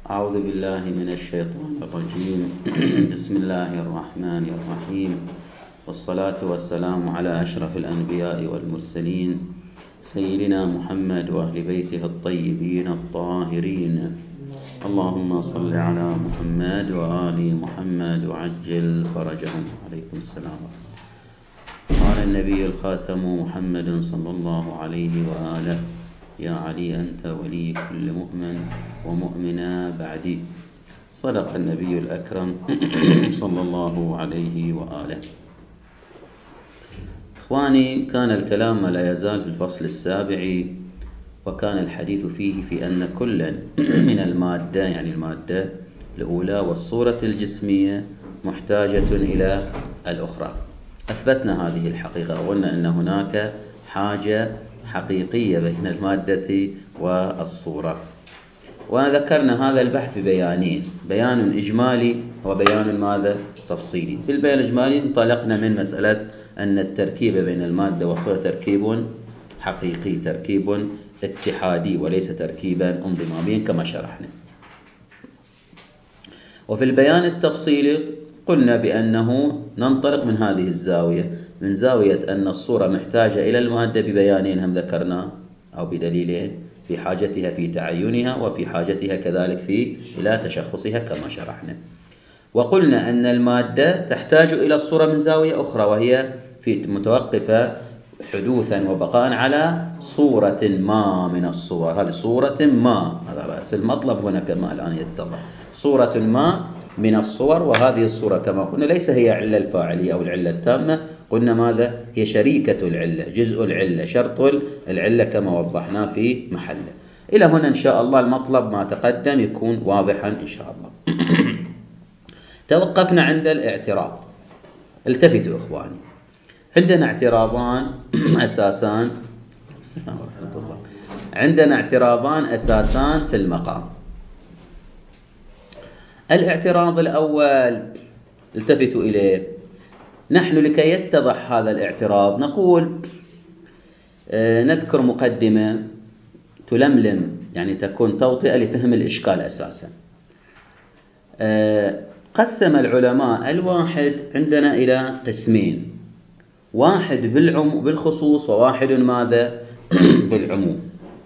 أعوذ بالله من الشيطان الرجيم. بسم الله الرحمن الرحيم، والصلاة والسلام على أشرف الأنبياء والمرسلين سيدنا محمد وأهل بيته الطيبين الطاهرين. اللهم صل على محمد وآل محمد وعجل فرجهم. عليكم السلام. قال النبي الخاتم محمد صلى الله عليه وآله: يا علي أنت ولي كل مؤمن ومؤمنا بعدي. صدق النبي الأكرم صلى الله عليه وآله. إخواني، كان الكلام ما لا يزال في الفصل السابع، وكان الحديث فيه في أن كل من المادة، يعني المادة الأولى والصورة الجسمية، محتاجة إلى الأخرى. أثبتنا هذه الحقيقة، وقلنا أن هناك حاجة حقيقية بين المادة والصورة، وذكرنا هذا البحث ببيانين: بيان إجمالي وبيان ماذا؟ تفصيلي. في البيان الإجمالي انطلقنا من مسألة أن التركيب بين المادة والصورة تركيب حقيقي، تركيب اتحادي وليس تركيبا انضماميا كما شرحنا. وفي البيان التفصيلي قلنا بأنه ننطلق من هذه الزاوية، من زاوية أن الصورة محتاجة إلى المادة ببيانين هم ذكرنا أو بدليلين: في حاجتها في تعينها، وفي حاجتها كذلك إلى تشخصها كما شرحنا. وقلنا أن المادة تحتاج إلى الصورة من زاوية أخرى، وهي في متوقفة حدوثا وبقاء على صورة ما من الصور. هذه صورة ما، هذا رأس المطلب هنا كما الآن يتضح: صورة ما من الصور. وهذه الصورة كما قلنا ليس هي علة الفاعلية أو العلة التامة، قلنا ماذا؟ هي شريكة العلة، جزء العلة، شرط العلة كما وضحنا في محله. إلى هنا إن شاء الله المطلب ما تقدم يكون واضحا إن شاء الله. توقفنا عند الاعتراض. التفتوا إخواني، عندنا اعتراضان أساسان. عندنا اعتراضان أساسان في المقام. الاعتراض الأول التفتوا إليه. نحن لكي يتضح هذا الاعتراض نقول نذكر مقدمة تلملم، يعني تكون توطئة لفهم الإشكال أساسا. قسم العلماء الواحد عندنا إلى قسمين: واحد بالخصوص، وواحد ماذا؟ بالعموم.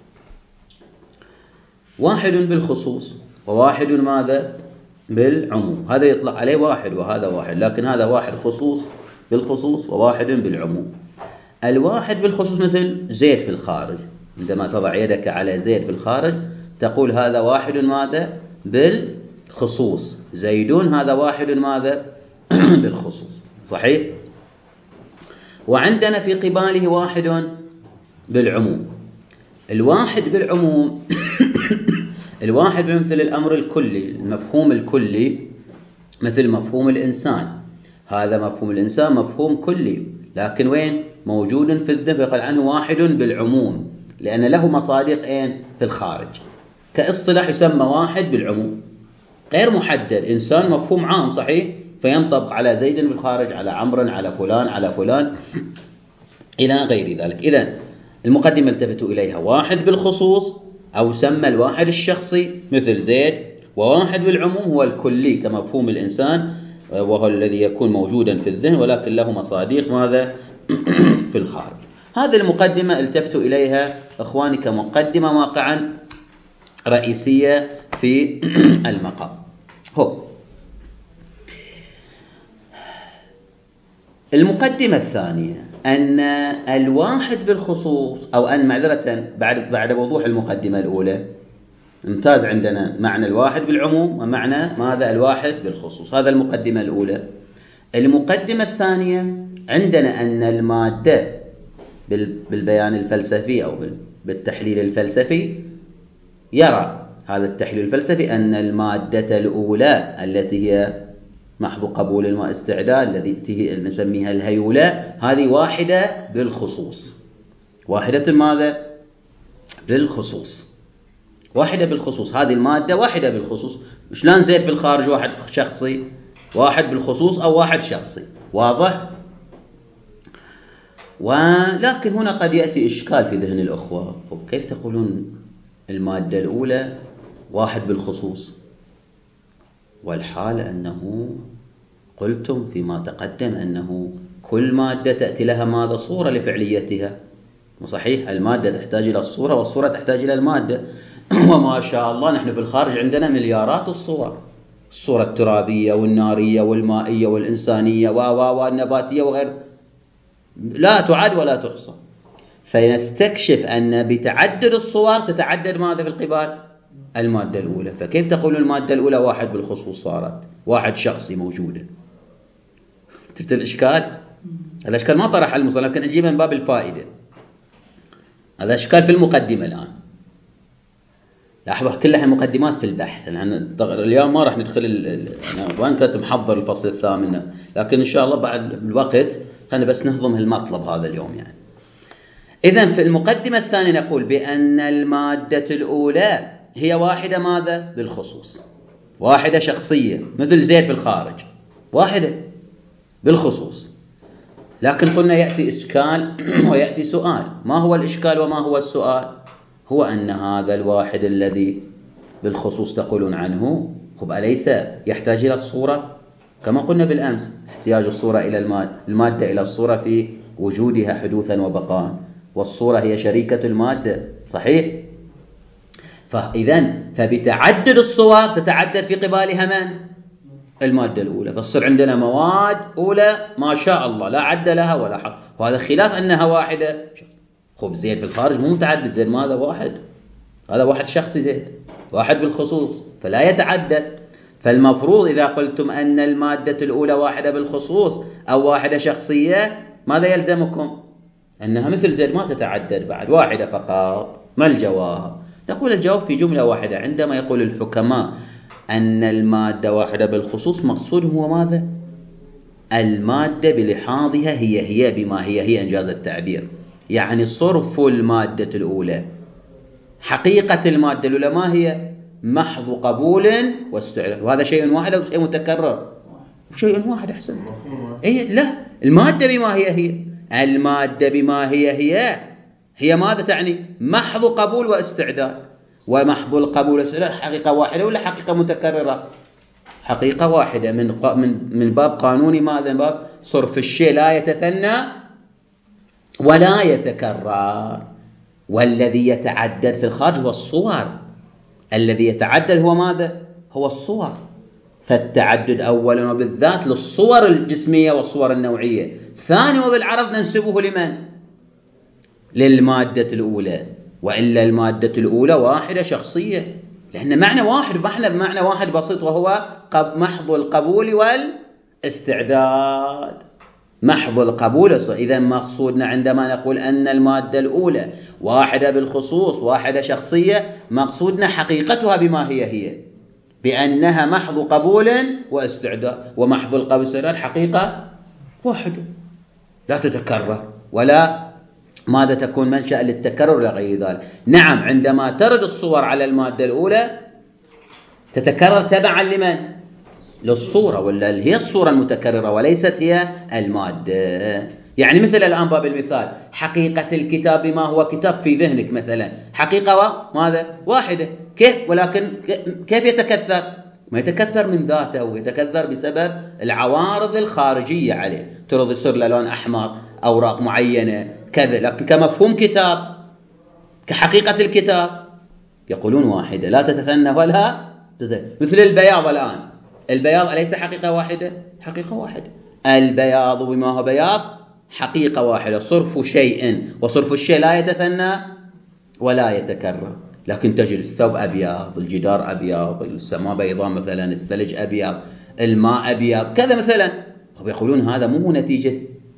واحد بالخصوص وواحد ماذا؟ بالعموم. هذا يطلق عليه واحد وهذا واحد، لكن هذا واحد بالخصوص وواحد بالعموم. الواحد بالخصوص مثل زيد في الخارج، عندما تضع يدك على زيد في الخارج تقول هذا واحد ماذا؟ بالخصوص. زيدون هذا واحد ماذا؟ بالخصوص. صحيح؟ وعندنا في قباله واحد بالعموم. الواحد بالعموم الواحد بمثل الأمر الكلي، المفهوم الكلي، مثل مفهوم الإنسان. هذا مفهوم الإنسان مفهوم كلي، لكن وين؟ موجود في الذهن، فيقال عنه واحد بالعموم، لأن له مصادق في الخارج. كاصطلاح يسمى واحد بالعموم، غير محدد. إنسان مفهوم عام صحيح، فينطبق على زيد بالخارج، على عمرو، على فلان، على فلان، إلى غير ذلك. إذن المقدمة التفتوا إليها: واحد بالخصوص أو سمى الواحد الشخصي مثل زيد، وواحد بالعموم هو الكلي كمفهوم الإنسان، وهو الذي يكون موجودا في الذهن ولكن له مصادق ماذا؟ في الخارج. هذه المقدمة التفتوا إليها إخواني كمقدمة واقعا رئيسية في المقام. المقدمة الثانية أن الواحد بالخصوص، أو أن معذرة بعد وضوح المقدمة الأولى، امتاز عندنا معنى الواحد بالعموم ومعنى ماذا؟ الواحد بالخصوص. هذا المقدمة الأولى. المقدمة الثانية عندنا أن المادة بالبيان الفلسفي أو بالتحليل الفلسفي، يرى هذا التحليل الفلسفي أن المادة الأولى التي هي محض قبول واستعداد، التي نسميها الهيولة، هذه واحدة بالخصوص. واحدة ماذا؟ بالخصوص. واحدة بالخصوص. هذه المادة واحدة بالخصوص. شلون زيد في الخارج واحد شخصي؟ واحد بالخصوص أو واحد شخصي. واضح؟ ولكن هنا قد يأتي إشكال في ذهن الأخوة: كيف تقولون المادة الأولى واحد بالخصوص؟ والحال أنه قلتم فيما تقدم أنه كل مادة تأتي لها ماذا؟ صورة لفعليتها. صحيح، المادة تحتاج إلى الصورة والصورة تحتاج إلى المادة. وما شاء الله نحن في الخارج عندنا مليارات الصور، الصورة الترابية والنارية والمائية والإنسانية والنباتية وغير، لا تعد ولا تحصى. فنستكشف أن بتعدد الصور تتعدد ماذا في القبال؟ المادة الأولى. فكيف تقول المادة الأولى واحد بالخصوص صارت واحد شخصي موجودة؟ شفت الإشكال؟ هذا إشكال ما طرح المصنف، لكن نجيبه من باب الفائدة. هذا إشكال في المقدمة الآن. لاحظوا كلها مقدمات في البحث، اليوم ما راح ندخل أنا وين كنت محضر الفصل الثامن، لكن إن شاء الله بعد الوقت خلينا بس نهضم المطلب هذا اليوم يعني. إذن في المقدمة الثانية نقول بأن المادة الأولى هي واحدة ماذا؟ بالخصوص، واحدة شخصية مثل زيد في الخارج، واحدة بالخصوص. لكن قلنا يأتي إشكال ويأتي سؤال. ما هو الإشكال وما هو السؤال؟ هو أن هذا الواحد الذي بالخصوص تقولون عنه أليس يحتاج إلى الصورة؟ كما قلنا بالأمس، احتياج الصورة إلى المادة إلى الصورة في وجودها حدوثا وبقاء، والصورة هي شريكة المادة. صحيح؟ فبتعدد الصور تتعدد في قبالها من؟ المادة الأولى. فصير عندنا مواد أولى ما شاء الله لا عد لها ولا حق، وهذا خلاف أنها واحدة. زيد في الخارج مو متعدد، زيد ماذا؟ واحد، هذا واحد شخصي زيد، واحد بالخصوص، فلا يتعدد. فالمفروض إذا قلتم أن المادة الأولى واحدة بالخصوص أو واحدة شخصية، ماذا يلزمكم؟ أنها مثل زيد ما تتعدد بعد، واحدة فقط. ما الجواب؟ نقول الجواب في جملة واحدة. عندما يقول الحكماء أن المادة واحدة بالخصوص، مقصودهم هو ماذا؟ المادة بلحاظها هي بما هي إنجاز التعبير، يعني صرف المادة الأولى. حقيقة المادة الأولى ما هي؟ محض قبول واستعداد. وهذا شيء واحد أو شيء متكرر؟ شيء واحد. أحسن. لا، المادة بما هي المادة بما هي ماذا تعني؟ محض قبول واستعداد. ومحض القبول والاستعداد حقيقة واحدة ولا حقيقة متكررة؟ حقيقة واحدة من باب قانون ماذا؟ من باب صرف الشيء لا يتثنى ولا يتكرر. والذي يتعدد في الخارج هو الصور. الذي يتعدد هو ماذا؟ هو الصور. فالتعدد أولا وبالذات للصور الجسمية والصور النوعية. ثانيا وبالعرض ننسبه لمن؟ للمادة الأولى. وإلا المادة الأولى واحدة شخصية، لأن معنى واحد، بمعنى واحد بسيط، وهو محض القبول والاستعداد. محض القبول. إذا مقصودنا عندما نقول أن المادة الأولى واحدة بالخصوص واحدة شخصية، مقصودنا حقيقتها بما هي بأنها محض قبول واستعداد. ومحض القبول والاستعداد حقيقة واحدة لا تتكرر ولا ماذا تكون منشأ للتكرر ولا غير ذلك. نعم، عندما ترد الصور على المادة الأولى تتكرر تبعا لمن؟ للصورة، ولا هي الصورة المتكررة وليست هي المادة. يعني مثل الآن باب المثال، حقيقة الكتاب ما هو كتاب في ذهنك مثلا، حقيقة ماذا؟ واحدة. كيف؟ ولكن كيف يتكثر؟ ما يتكثر من ذاته، ويتكثر بسبب العوارض الخارجية عليه. ترضي يصير له لون أحمر، أوراق معينة كذا. لكن كمفهوم كتاب، كحقيقة الكتاب، يقولون واحدة لا تتثنى ولا مثل البياض الآن. البياض أليس حقيقة واحدة؟ حقيقة واحدة. البياض بما هو بياض حقيقة واحدة. صرف شيء، وصرف الشيء لا يتثنى ولا يتكرر. لكن تجد الثوب أبيض، الجدار أبيض، السماء بيضاء مثلا، الثلج أبيض، الماء أبيض كذا مثلا. يقولون هذا مو نتيجة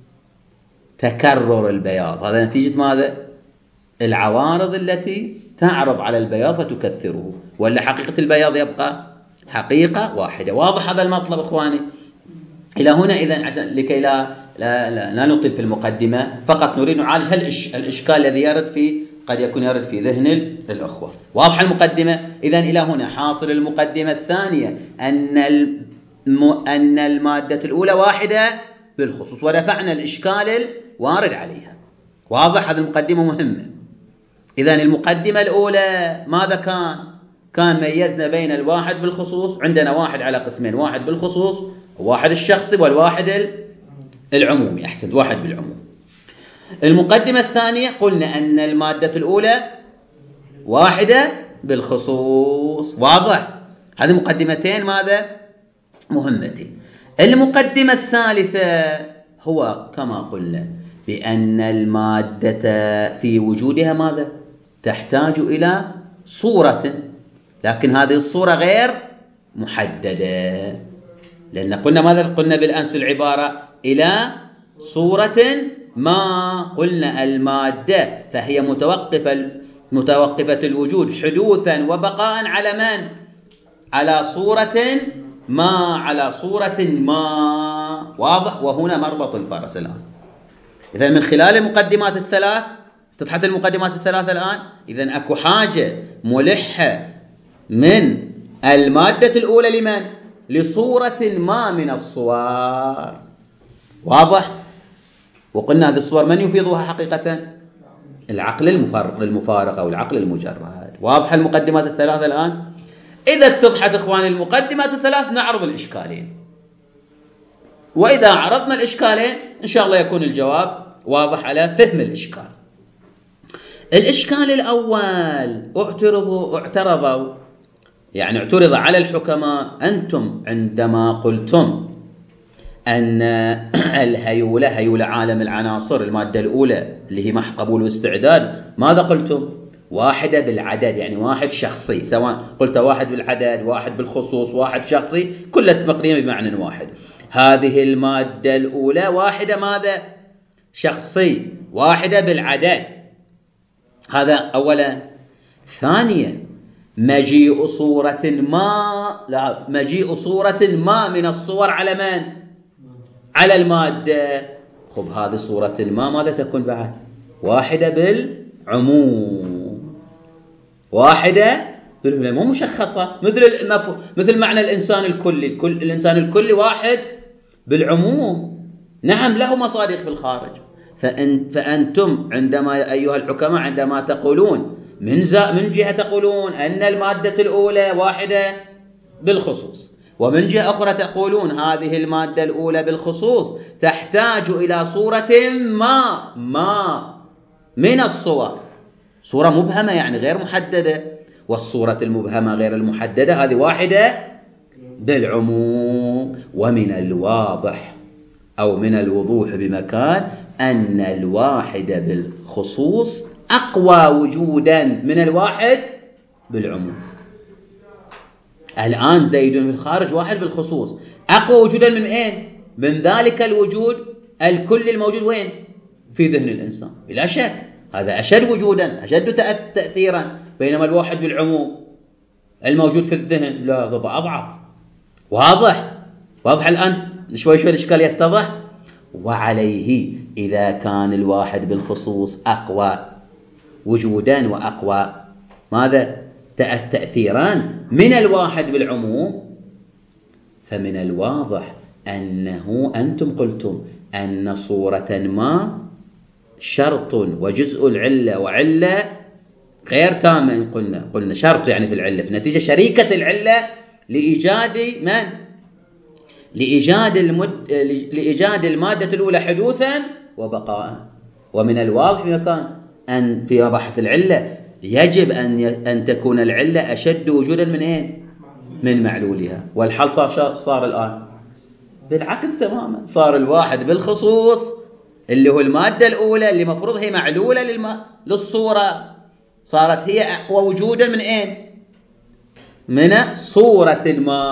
تكرر البياض، هذا نتيجة ماذا؟ العوارض التي تعرض على البياض فتكثره. ولا حقيقة البياض يبقى حقيقة واحدة. واضح هذا المطلب إخواني؟ إلى هنا إذن، عشان لكي لا نطيل في المقدمة، فقط نريد نعالج الإشكال الذي يرد قد يكون يرد في ذهن الأخوة. واضح المقدمة؟ إذن إلى هنا حاصل المقدمة الثانية أن المادة الأولى واحدة بالخصوص، ودفعنا الإشكال الوارد عليها. واضح؟ هذه المقدمة مهمة. إذن المقدمة الأولى ماذا كان؟ كان ميزنا بين الواحد بالخصوص، عندنا واحد على قسمين، واحد بالخصوص وواحد الشخصي والواحد العمومي. أحسنت، واحد بالعموم. المقدمة الثانية قلنا أن المادة الأولى واحدة بالخصوص. واضح؟ هذه مقدمتين ماذا؟ مهمتين. المقدمة الثالثة هو كما قلنا بأن المادة في وجودها ماذا؟ تحتاج إلى صورة، لكن هذه الصورة غير محددة، لأن قلنا ماذا؟ قلنا بالأمس العبارة إلى صورة ما. قلنا المادة فهي متوقفة الوجود حدوثا وبقاء على من؟ على صورة ما، على صورة ما. واضح؟ وهنا مربط الفرس الآن. إذا من خلال المقدمات الثلاث اتضحت المقدمات الثلاثة الآن. إذا أكو حاجة ملحة من المادة الأولى لمن؟ لصورة ما من الصور. واضح؟ وقلنا هذه الصور من يفيضها حقيقة؟ العقل المفارق أو العقل المجرد. واضح المقدمات الثلاثة الآن؟ إذا اتضحت إخواني المقدمات الثلاث نعرض الإشكالين، وإذا عرضنا الإشكالين إن شاء الله يكون الجواب واضح على فهم الإشكال. الإشكال الأول اعترض على الحكماء أنتم عندما قلتم أن الهيولة هيولة عالم العناصر المادة الأولى اللي هي محو قبول واستعداد، ماذا قلتم؟ واحدة بالعدد، يعني واحد شخصي، سواء قلت واحد بالعدد، واحد بالخصوص، واحد شخصي، كلها مقدمة بمعنى واحد. هذه المادة الأولى واحدة ماذا؟ شخصي، واحدة بالعدد. هذا أولا. ثانيا مجيء صورة ما من الصور على من؟ على المادة. خب هذه صورة ما ماذا تكون بعد؟ واحدة بالعموم، واحدة بالعموم، مو مشخصة مثل معنى الإنسان الكلي. الإنسان الكلي واحد بالعموم، نعم له مصادق في الخارج. فأنتم عندما أيها الحكماء عندما تقولون من جهة تقولون أن المادة الأولى واحدة بالخصوص، ومن جهة أخرى تقولون هذه المادة الأولى بالخصوص تحتاج إلى صورة ما من الصور، صورة مبهمة يعني غير محددة، والصورة المبهمة غير المحددة هذه واحدة بالعموم. ومن الواضح أو من الوضوح بمكان أن الواحد بالخصوص أقوى وجودا من الواحد بالعموم. الآن زيد في الخارج واحد بالخصوص، أقوى وجودا من أين؟ من ذلك الوجود الكل الموجود وين؟ في ذهن الإنسان بلا شك، هذا أشد وجودا، أشد تأثيرا، بينما الواحد بالعموم الموجود في الذهن لا أضعف. واضح الآن؟ شوي الإشكال يتضح. وعليه إذا كان الواحد بالخصوص أقوى وجودا وأقوى ماذا؟ تأثيران من الواحد بالعموم، فمن الواضح أنه أنتم قلتم أن صورة ما شرط وجزء العلة وعلة غير تامة. قلنا شرط يعني في العلة، في نتيجة شريكة العلة لإيجاد من؟ لإيجاد المادة الأولى حدوثا وبقاء. ومن الواضح بمكان أن في مباحث العلة يجب أن تكون العلة أشد وجودا من أين؟ من معلولها. والحل صار الآن بالعكس تماما، صار الواحد بالخصوص اللي هو المادة الأولى اللي مفروض هي معلولة للصورة، صارت هي أقوى وجودا من أين؟ من صورة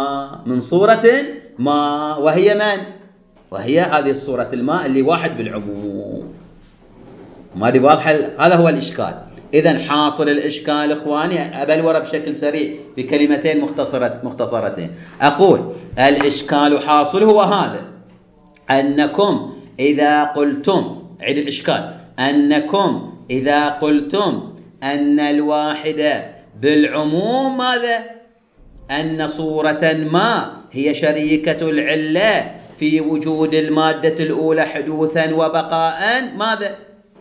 ما، وهي من؟ وهي هذه الصورة الماء اللي واحد بالعموم. ما دي واضحة؟ هذا هو الإشكال. إذن حاصل الإشكال إخواني أبلور بشكل سريع في كلمتين مختصرتين. أقول الإشكال حاصل هو هذا: أنكم إذا قلتم، عيد الإشكال، أنكم إذا قلتم أن الواحد بالعموم ماذا؟ أن صورة ما هي شريكة العلة في وجود المادة الأولى حدوثا وبقاء، ماذا؟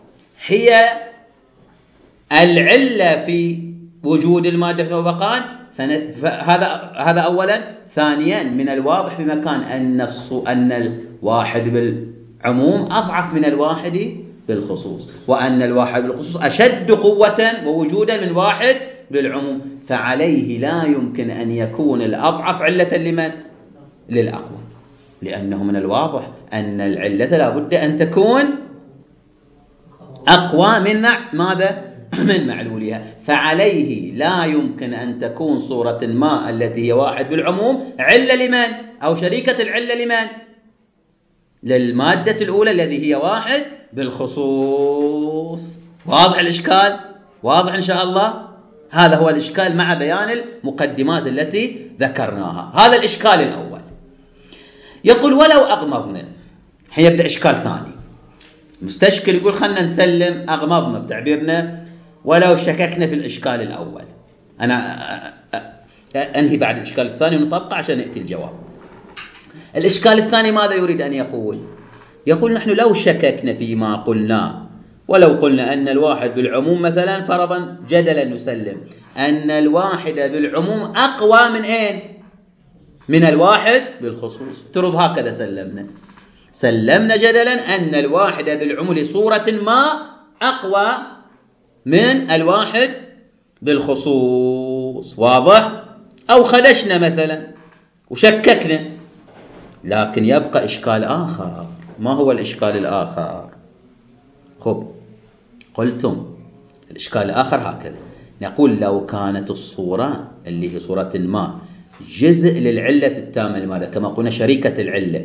هي العلة في وجود المادة وبقاء، هذا أولا. ثانيا من الواضح بمكان أن الواحد بالعموم أضعف من الواحد بالخصوص، وأن الواحد بالخصوص أشد قوة ووجودا من واحد بالعموم، فعليه لا يمكن أن يكون الأضعف علة لمن؟ للأقوى، لأنه من الواضح أن العلة لا بد أن تكون أقوى من ماذا؟ من معلولها. فعليه لا يمكن أن تكون صورة ما التي هي واحد بالعموم علة لمن؟ أو شريكة العلة لمن؟ للمادة الأولى الذي هي واحد بالخصوص. واضح الإشكال؟ واضح إن شاء الله؟ هذا هو الإشكال مع بيان المقدمات التي ذكرناها. هذا الإشكال الأول. يقول ولو أغمضنا، يبدأ إشكال ثاني. مستشكل يقول خلنا نسلم أغمضنا بتعبيرنا ولو شككنا في الإشكال الأول. أنا أنهي بعد الإشكال الثاني ونطبق عشان نأتي الجواب. الإشكال الثاني ماذا يريد أن يقول؟ يقول نحن لو شككنا فيما قلنا، ولو قلنا أن الواحد بالعموم مثلا فرضا جدلا نسلم أن الواحد بالعموم أقوى من أين؟ من الواحد بالخصوص. افترض هكذا سلمنا جدلا أن الواحد بالعموم لصورة ما أقوى من الواحد بالخصوص. واضح؟ أو خدشنا مثلا وشككنا، لكن يبقى إشكال آخر. ما هو الإشكال الآخر؟ خب قلتم الإشكال الآخر هكذا، نقول لو كانت الصورة اللي هي صورة ما جزء للعلة التامة لماذا؟ كما قلنا شريكة العلة.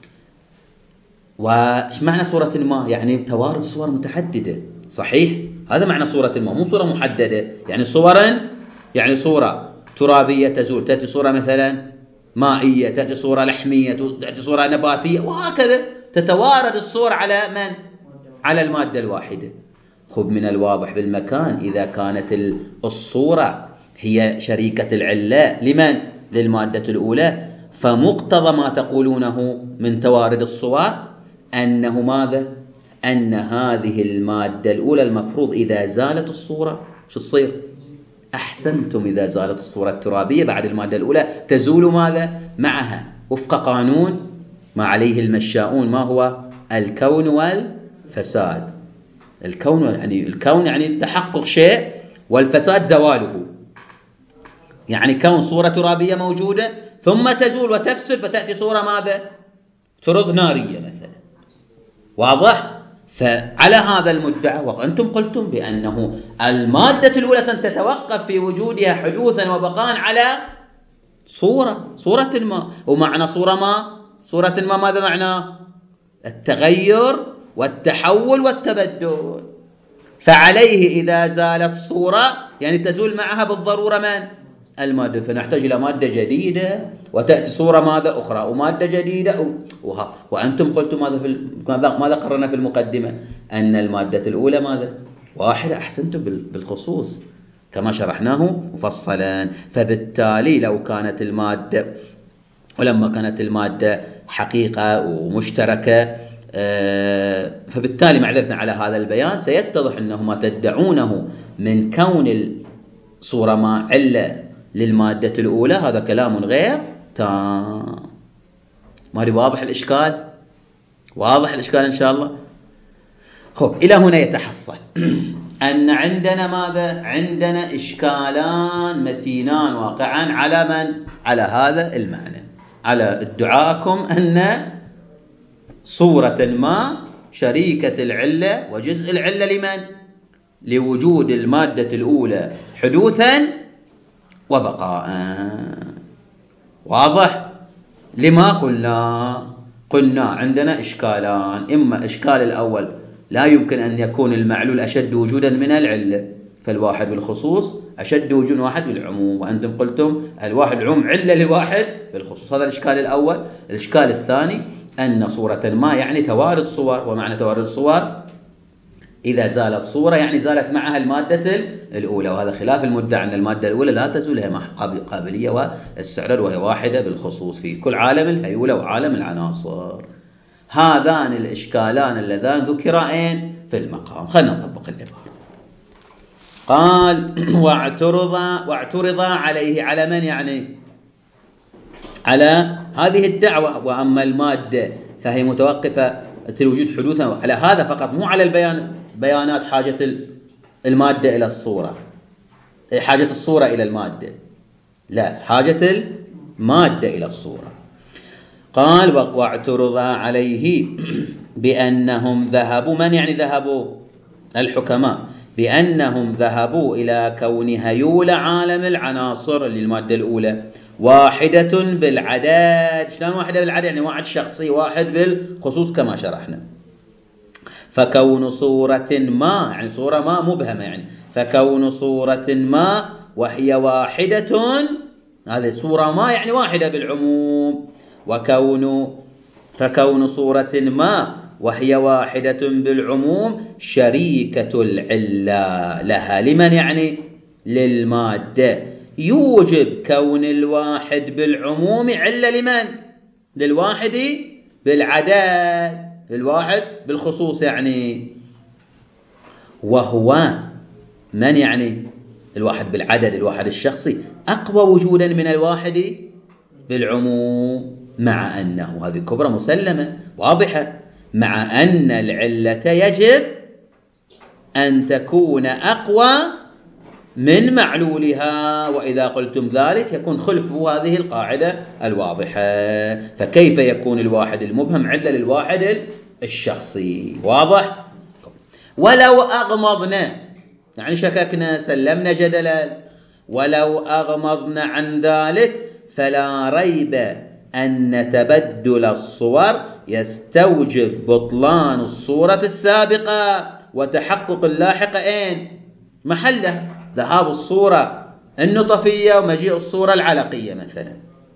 وش معنى صورة ما؟ يعني توارد صور متعددة، صحيح؟ هذا معنى صورة ما، مو صورة محددة. يعني صورا، يعني صورة ترابية تزول، تأتي صورة مثلا مائية، تأتي صورة لحمية، تأتي صورة نباتية، وهكذا تتوارد الصور على من؟ على المادة الواحدة. خب من الواضح بالمكان إذا كانت الصورة هي شريكة العلة لمن؟ للمادة الأولى، فمقتضى ما تقولونه من توارد الصور أنه ماذا؟ أن هذه المادة الأولى المفروض إذا زالت الصورة شو تصير؟ أحسنتم، إذا زالت الصورة الترابية بعد المادة الأولى تزول ماذا؟ معها، وفق قانون ما عليه المشاؤون. ما هو؟ الكون والفساد. الكون يعني تحقق شيء، والفساد زواله. يعني كون صورة ترابية موجودة ثم تزول وتفسد فتأتي صورة ماذا؟ ترض نارية مثلا. واضح؟ فعلى هذا المدعى وأنتم قلتم بأنه المادة الأولى ستتوقف في وجودها حدوثا وبقاء على صورة ما. ومعنى صورة ما ماذا معناه؟ التغير والتحول والتبدل. فعليه إذا زالت صورة يعني تزول معها بالضرورة من؟ المادة، فنحتاج إلى مادة جديدة وتأتي صورة ماذا أخرى ومادة جديدة وأنتم قلتم ماذا قررنا في المقدمة؟ أن المادة الأولى ماذا؟ واحدة. أحسنتم بالخصوص كما شرحناه مفصلا. فبالتالي لو كانت المادة ولما كانت المادة حقيقة ومشتركة، فبالتالي معذرة على هذا البيان سيتضح أنه ما تدعونه من كون الصورة ما علة للمادة الأولى هذا كلام غير تام. ما واضح الإشكال؟ واضح الإشكال إن شاء الله؟ خب إلى هنا يتحصل أن عندنا ماذا؟ عندنا إشكالان متينان واقعان على من؟ على هذا المعنى، على ادعاءكم أن صورة ما شريكة العلة وجزء العلة لمن؟ لوجود المادة الأولى حدوثا وبقاء. واضح؟ لما قلنا عندنا إشكالان. إما إشكال الأول لا يمكن أن يكون المعلول أشد وجودا من العلة، فالواحد بالخصوص أشد وجود واحد بالعموم، وأنتم قلتم الواحد بالعموم علة لواحد بالخصوص. هذا الإشكال الأول. الإشكال الثاني أن صورة ما يعني توارد صور، ومعنى توارد الصور إذا زالت صورة يعني زالت معها المادة الأولى، وهذا خلاف المدعى أن المادة الأولى لا تزول، هي قابلية واستعراض، وهي واحدة بالخصوص في كل عالم الهيولة وعالم العناصر. هذان الإشكالان اللذان ذكرا في المقام. خلينا نطبق العبارة. قال واعترض عليه، على من يعني؟ على هذه الدعوة. وأما المادة فهي متوقفة الوجود حدوثا على هذا فقط، مو على بيانات حاجة المادة إلى الصورة، حاجة الصورة إلى المادة، لا، حاجة المادة إلى الصورة. قال واعترض عليه بأنهم ذهبوا، من يعني ذهبوا؟ الحكماء، بأنهم ذهبوا إلى كون هيول عالم العناصر اللي المادة الأولى واحدة بالعدد. شلون واحدة بالعدد؟ يعني واحد شخصي، واحد بالخصوص كما شرحنا. فكون صورة ما، يعني صورة ما مبهمة، يعني فكون صورة ما وهي واحدة، هذه صورة ما يعني واحدة بالعموم. فكون صورة ما وهي واحدة بالعموم شريكة العلة لها. لمن يعني؟ للمادة. يوجب كون الواحد بالعموم علة لمن؟ للواحد بالعدد، الواحد بالخصوص يعني. وهو من يعني؟ الواحد بالعدد، الواحد الشخصي، أقوى وجودا من الواحد بالعموم، مع أنه، هذه كبرى مسلمة واضحة، مع أن العلة يجب أن تكون أقوى من معلولها، وإذا قلتم ذلك يكون خلف هذه القاعدة الواضحة. فكيف يكون الواحد المبهم علة للواحد الشخصي؟ واضح؟ ولو أغمضنا، يعني شككنا سلمنا جدلا، ولو أغمضنا عن ذلك فلا ريب أن تبدل الصور يستوجب بطلان الصورة السابقة وتحقق اللاحقة محله، ذهاب الصورة النطفية ومجيء الصورة العلقية مثلا.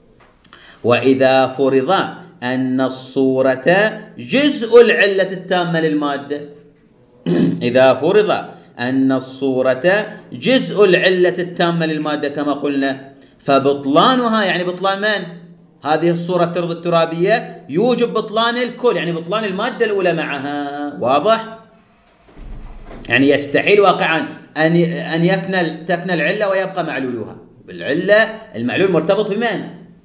وإذا فرض أن الصورة جزء العلة التامة للمادة، إذا فرض أن الصورة جزء العلة التامة للمادة كما قلنا، فبطلانها، يعني بطلان من؟ هذه الصورة ترض الترابية، يوجب بطلان الكل، يعني بطلان المادة الأولى معها. واضح؟ يعني يستحيل واقعا أن تفنى العلة ويبقى معلولها. بالعلة المعلول مرتبط بمن؟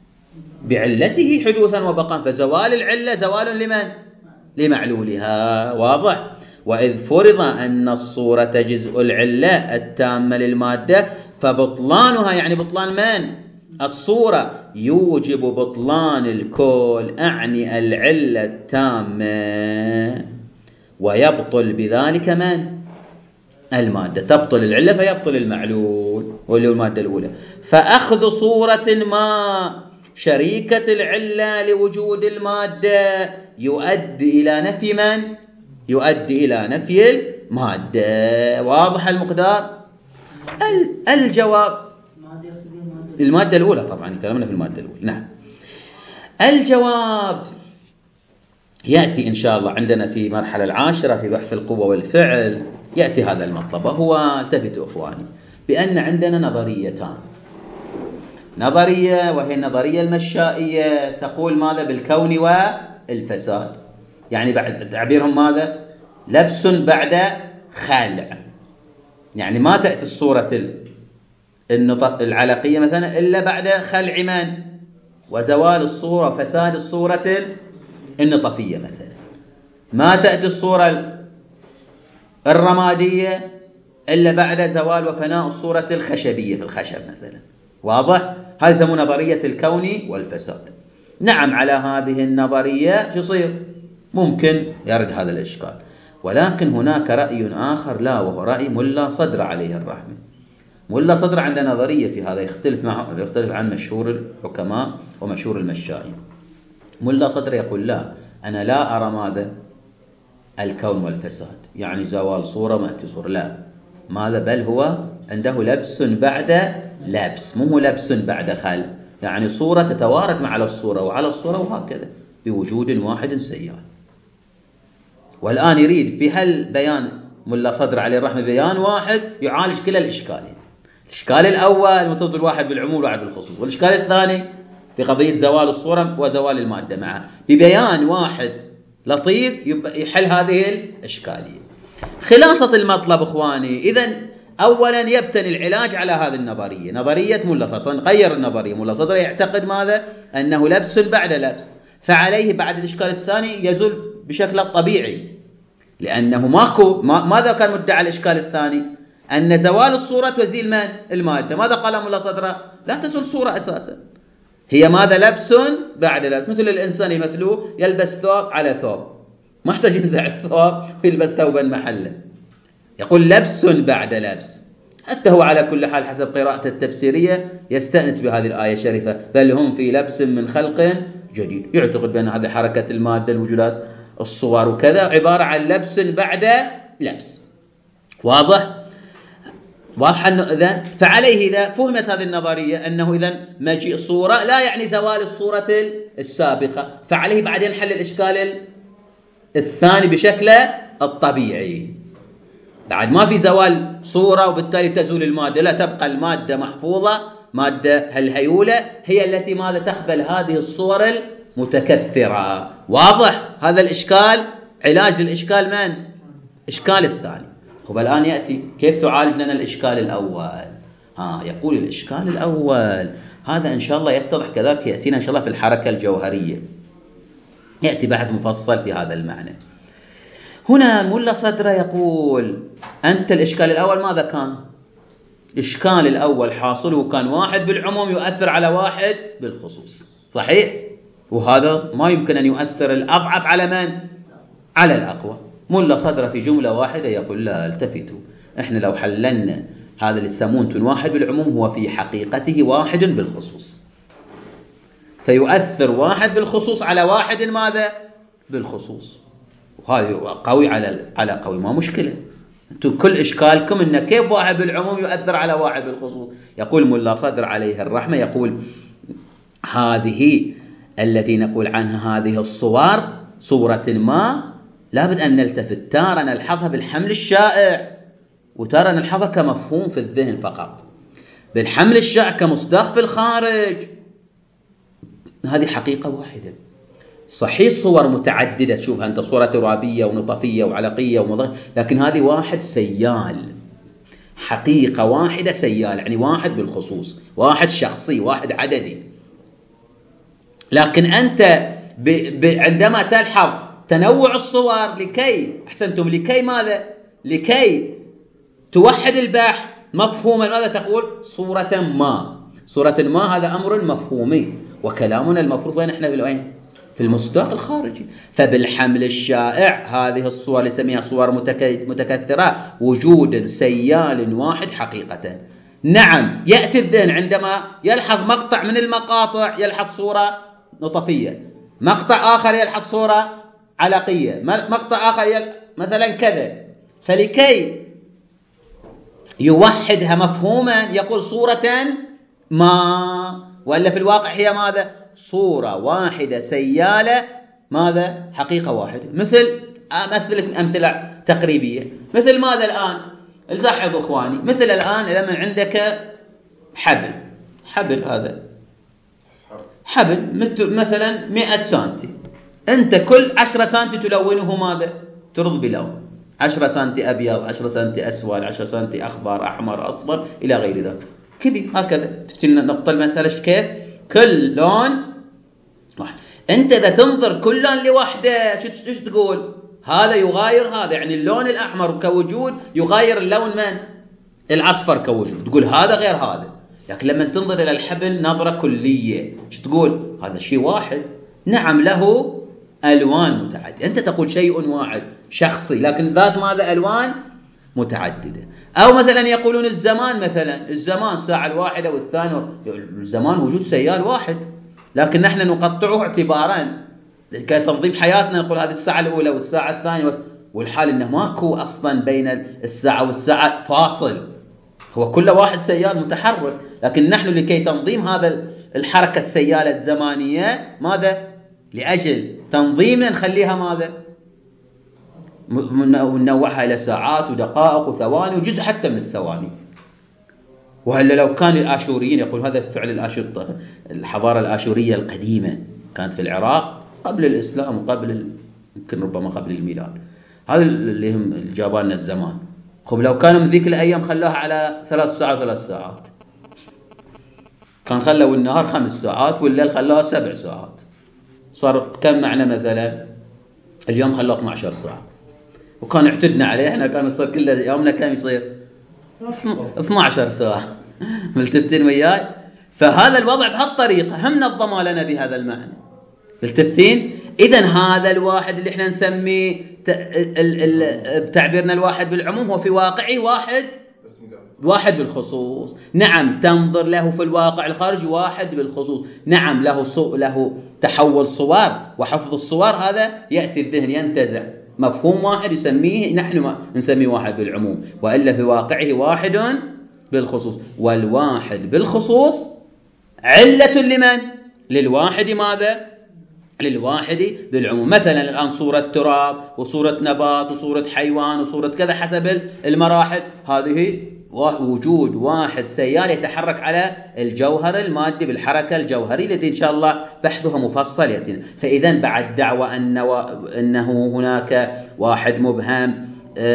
بعلته حدوثا وبقاء، فزوال العلة زوال لمن؟ لمعلولها. واضح؟ وإذ فرض أن الصورة جزء العلة التامة للمادة فبطلانها، يعني بطلان من؟ الصورة، يوجب بطلان الكل، أعني العلة التامة، ويبطل بذلك من؟ المادة. تبطل العلة فيبطل المعلول، واللي هو المادة الأولى. فأخذ صورة ما شريكة العلة لوجود المادة يؤدي إلى نفي من؟ يؤدي إلى نفي المادة. واضح المقدار؟ الجواب، المادة الأولى طبعا، كلامنا في المادة الأولى. نعم. الجواب يأتي إن شاء الله عندنا في مرحلة العاشرة في بحث القوة والفعل، يأتي هذا المطلب، وهو التفتوا إخواني بأن عندنا نظريتان. نظرية وهي النظرية المشائية تقول ماذا؟ بالكون والفساد، يعني بعد تعبيرهم ماذا؟ لبس بعد خلع، يعني ما تأتي الصورة العلقية مثلا إلا بعد خلع من؟ وزوال الصورة، فساد الصورة النطفية مثلا. ما تأتي الصورة الرمادية إلا بعد زوال وفناء الصورة الخشبية في الخشب مثلا. واضح؟ هذا يسمونه نظرية الكون والفساد. نعم، على هذه النظرية يصير ممكن يرد هذا الإشكال، ولكن هناك رأي آخر لا، وهو رأي ملا صدر عليه الرحمة. ملا صدر عنده نظرية في هذا يختلف عن مشهور الحكماء ومشهور المشائين. ملا صدر يقول لا، أنا لا أرى ماذا؟ الكون والفساد، يعني زوال صورة مأتي صورة، لا، ماذا؟ بل هو عنده لبس بعد لبس، مو لبس بعد خلع، يعني صورة تتوارد مع الصورة وعلى الصورة وهكذا بوجود واحد سيال. والآن يريد في هالبيان ملا صدر عليه الرحمة بيان واحد يعالج كلا الإشكالين. الإشكال الأول متضد الواحد بالعموم والواحد بالخصوص، والإشكال الثاني في قضية زوال الصورة وزوال المادة معه، ببيان واحد لطيف يحل هذه الإشكالية. خلاصة المطلب إخواني، إذن أولا يبتني العلاج على هذه النظرية، نظرية ملا صدر. غير النظرية، ملا صدر يعتقد ماذا؟ أنه لبس بعد لبس، فعليه بعد الإشكال الثاني يزول بشكل طبيعي، لأنه ماذا كان مدعى الإشكال الثاني؟ أن زوال الصورة تزيل من؟ المادة. ماذا قال ملا صدر؟ لا تزول صورة أساسا، هي ماذا؟ لبس بعد لبس. مثل الإنسان يمثلوه يلبس ثوب على ثوب، ما يحتاج ينزع الثوب ويلبس ثوبا محله، يقول لبس بعد لبس. حتى هو على كل حال حسب قراءة التفسيرية يستأنس بهذه الآية الشريفة، بل هم في لبس من خلق جديد. يعتقد بأن هذه حركة المادة، الوجودات، الصور وكذا عبارة عن لبس بعد لبس. واضح؟ واضح أنه إذن فعليه إذا فهمت هذه النظرية أنه إذن مجيء الصورة لا يعني زوال الصورة السابقة، فعليه بعدين حل الإشكال الثاني بشكله الطبيعي. بعد ما في زوال صورة وبالتالي تزول المادة، لا، تبقى المادة محفوظة، مادة الهيولة هي التي ماذا تقبل هذه الصور المتكثرة. واضح؟ هذا الإشكال علاج للإشكال من؟ إشكال الثاني. طب الآن يأتي كيف تعالج لنا الإشكال الأول؟ يقول الإشكال الأول هذا إن شاء الله يتضح كذلك، يأتينا إن شاء الله في الحركة الجوهرية، يأتي بحث مفصل في هذا المعنى. هنا ملا صدر يقول أنت الإشكال الأول ماذا كان؟ الإشكال الأول حاصله كان واحد بالعموم يؤثر على واحد بالخصوص، صحيح؟ وهذا ما يمكن أن يؤثر الأضعف على من؟ على الأقوى. ملا صدر في جملة واحدة يقول لا، التفتوا، إحنا لو حللنا هذا اللي يسمونه واحد بالعموم هو في حقيقته واحد بالخصوص، فيؤثر واحد بالخصوص على واحد ماذا؟ بالخصوص. وهذا قوي على قوي، ما مشكلة. انتم كل إشكالكم إن كيف واحد بالعموم يؤثر على واحد بالخصوص. يقول ملا صدر عليه الرحمة، يقول هذه التي نقول عنها هذه الصور صورة ما لابد أن نلتفت، تارة نلحظها بالحمل الشائع، وتارة نلحظها كمفهوم في الذهن فقط، بالحمل الشائع كمصداق في الخارج. هذه حقيقة واحدة. صحيح صور متعددة، تشوف أنت صورة ترابية ونطفية وعلقية ومضغة، لكن هذه واحد سيال، حقيقة واحدة سيال، يعني واحد بالخصوص، واحد شخصي، واحد عددي. لكن أنت عندما تلحظ تنوع الصور لكي ماذا؟ لكي توحد البحث مفهوما، ماذا تقول؟ صورة ما هذا أمر مفهومي، وكلامنا المفروض وين احنا بالوين؟ في المصداق الخارجي. فبالحمل الشائع هذه الصور اللي نسميها صور متكثرة وجود سيال واحد حقيقة. نعم، يأتي الذهن عندما يلحظ مقطع من المقاطع يلحظ صورة نطفية، مقطع آخر يلحظ صورة علقية، مقطع آخر مثلا كذا، فلكي يوحدها مفهوما يقول صورة ما، وإلا في الواقع هي ماذا؟ صورة واحدة سيالة، ماذا؟ حقيقة واحدة. أمثلك أمثلة تقريبية. مثل ماذا الآن؟ لاحظوا إخواني، مثل الآن لما عندك حبل هذا حبل مثلا 100 سنتي، أنت كل 10 سنتي تلونه ماذا؟ ترض بلون، 10 سنتي أبيض، 10 سنتي أسود، 10 سنتي أخضر، أحمر، أصفر، إلى غير ذلك. كذي هكذا تفتلنا نقطة المسألة كيف؟ كل لون واحد. أنت إذا تنظر كل لون لوحده شو تقول؟ هذا يغاير هذا، يعني اللون الأحمر كوجود يغاير اللون من؟ الأصفر كوجود، تقول هذا غير هذا. لكن لما تنظر إلى الحبل نظرة كلية شو تقول؟ هذا شيء واحد، نعم له ألوان متعددة. أنت تقول شيء واحد شخصي، لكن ذات ماذا؟ ألوان متعددة. أو مثلا يقولون الزمان، مثلا الزمان الساعة الواحدة والثانية، الزمان وجود سيال واحد، لكن نحن نقطعه اعتبارا كتنظيم حياتنا، نقول هذه الساعة الأولى والساعة الثانية، والحال إنه ماكو أصلا بين الساعة والساعة فاصل، هو كل واحد سيال متحرك. لكن نحن لكي تنظيم هذا الحركة السيالة الزمانية ماذا؟ لأجل تنظيمنا نخليها ماذا؟ وننوعها إلى ساعات ودقائق وثواني وجزء حتى من الثواني. وهلا لو كان الآشوريين يقول هذا فعل الآشورية، الحضارة الآشورية القديمة كانت في العراق قبل الإسلام وقبل يمكن ربما قبل الميلاد، هذا اللي هم جابوا لنا الزمان. خب لو كانوا من ذيك الأيام خلاها على 3 ساعات 3 ساعات، كان خلوا النهار 5 ساعات والليل خلاها 7 ساعات، صار كم معنى مثلا؟ اليوم خلوه 12 ساعة، وكان اعتدنا عليه احنا، كان يصير كل يومنا كم يصير؟ 12 ساعة. ملتفتين وياي؟ فهذا الوضع بهالطريقة هم نظموا لنا بهذا المعنى. ملتفتين؟ إذن هذا الواحد اللي احنا نسميه بتعبيرنا الواحد بالعموم هو في واقعه واحد بالخصوص. نعم تنظر له في الواقع الخارجي واحد بالخصوص، نعم له تحول صور وحفظ الصور، هذا يأتي الذهن ينتزع مفهوم واحد يسميه نحن نسميه واحد بالعموم، وإلا في واقعه واحد بالخصوص. والواحد بالخصوص علة لمن؟ للواحد ماذا؟ للواحد بالعموم. مثلا الآن صورة تراب وصورة نبات وصورة حيوان وصورة كذا حسب المراحل، هذه وجود واحد سيال يتحرك على الجوهر المادي بالحركة الجوهرية التي إن شاء الله بحثها مفصل يأتينا. فإذا بعد دعوة أنه هناك واحد مبهم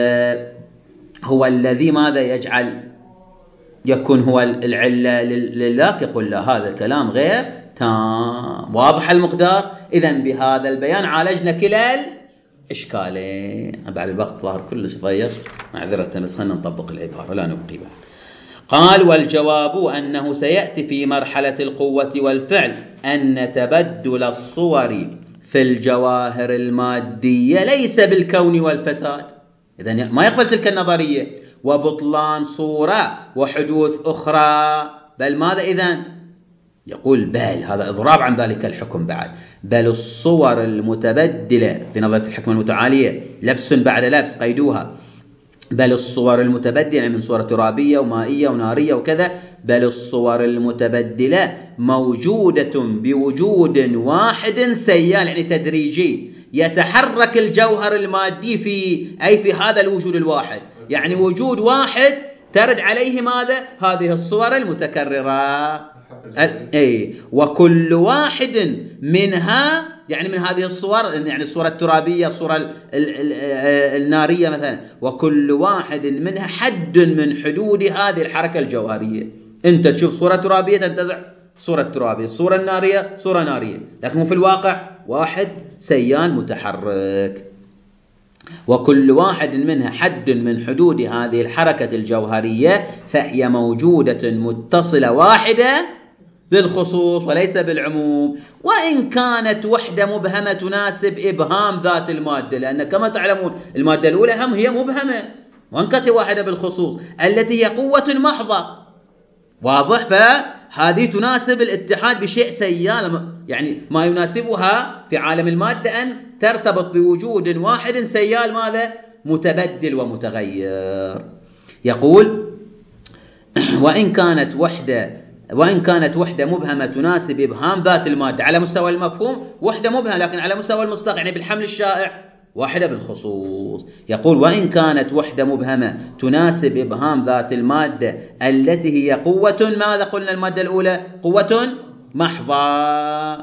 هو الذي ماذا يجعل يكون هو العلة للذاك، يقول لا هذا الكلام غير تام واضح المقدار. إذن بهذا البيان عالجنا كلا الإشكالين. بعد الوقت ظهر كلش ضيق معذرة، بس خلينا نطبق العبارة لا نبقي بعد. قال والجواب أنه سيأتي في مرحلة القوة والفعل أن تبدل الصور في الجواهر المادية ليس بالكون والفساد، إذن ما يقبل تلك النظرية، وبطلان صورة وحدوث أخرى، بل ماذا إذن؟ يقول بل، هذا إضراب عن ذلك الحكم بعد، بل الصور المتبدلة في نظرية الحكمة المتعالية لبس بعد لبس قيدوها، بل الصور المتبدلة من صور ترابية ومائية ونارية وكذا، بل الصور المتبدلة موجودة بوجود واحد سيال، يعني تدريجي يتحرك الجوهر المادي في هذا الوجود الواحد، يعني وجود واحد ترد عليه ماذا؟ هذه الصور المتكررة. وكل واحد منها، يعني من هذه الصور، يعني الصورة الترابية الصورة النارية مثلا، وكل واحد منها حد من حدود هذه الحركة الجوهرية. أنت تشوف صورة ترابية تنتزع صورة ترابية، الصورة النارية صورة نارية، لكن في الواقع واحد سيال متحرك. وكل واحد منها حد من حدود هذه الحركة الجوهرية، فهي موجودة متصلة واحدة بالخصوص وليس بالعموم، وإن كانت وحدة مبهمة تناسب إبهام ذات المادة، لأن كما تعلمون المادة الأولى هي مبهمة، وإن كانت واحدة بالخصوص التي هي قوة محضة، واضح؟ فهذه تناسب الاتحاد بشيء سيال، يعني ما يناسبها في عالم المادة أن ترتبط بوجود واحد سيال ماذا؟ متبدل ومتغير. يقول وإن كانت وحدة مبهمة تناسب إبهام ذات المادة على مستوى المفهوم وحدة مبهمة، لكن على مستوى المصداق يعني بالحمل الشائع واحدة بالخصوص. يقول وإن كانت وحدة مبهمة تناسب إبهام ذات المادة التي هي قوة، ماذا قلنا المادة الأولى؟ قوة محضة.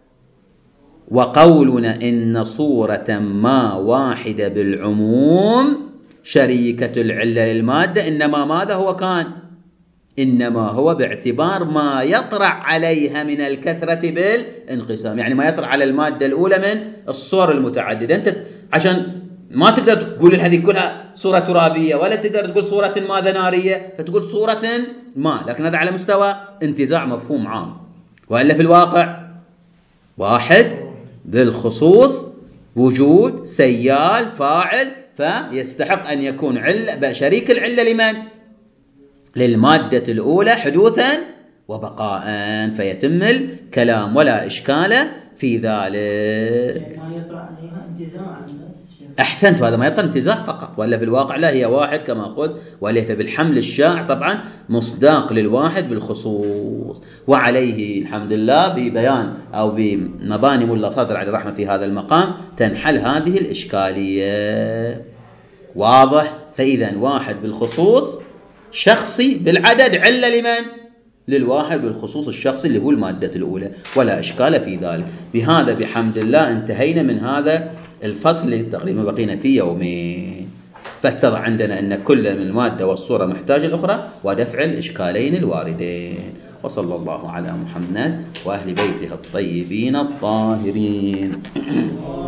وقولنا إن صورة ما واحدة بالعموم شريكة العلة للمادة إنما ماذا هو كان؟ إنما هو باعتبار ما يطرأ عليها من الكثرة بالانقسام، يعني ما يطرأ على المادة الأولى من الصور المتعددة. أنت عشان ما تقدر تقول هذه كلها صورة ترابية، ولا تقدر تقول صورة ماذا نارية، فتقول صورة ما، لكن هذا على مستوى انتزاع مفهوم عام، وإلا في الواقع واحد بالخصوص، وجود سيال فاعل، فيستحق أن يكون شريك العلة لمن؟ للمادة الأولى حدوثا وبقاء، فيتم الكلام ولا إشكال في ذلك. ما يطرأ عليها انتزاعا. أحسنت، هذا ما يطرأ انتزاع فقط، ولا في الواقع لا، هي واحد كما قلت، وليس بالحمل الشائع طبعا مصداق للواحد بالخصوص. وعليه الحمد لله ببيان أو بمباني ملا صدر عليه الرحمة في هذا المقام تنحل هذه الإشكالية. واضح؟ فإذا واحد بالخصوص شخصي بالعدد علة لمن؟ للواحد بالخصوص الشخصي اللي هو المادة الأولى، ولا إشكال في ذلك. بهذا بحمد الله انتهينا من هذا الفصل اللي تقريبا بقينا فيه يومين. فاتضح عندنا أن كل من المادة والصورة محتاج الأخرى ودفع الإشكالين الواردين. وصلى الله على محمد وأهل بيته الطيبين الطاهرين.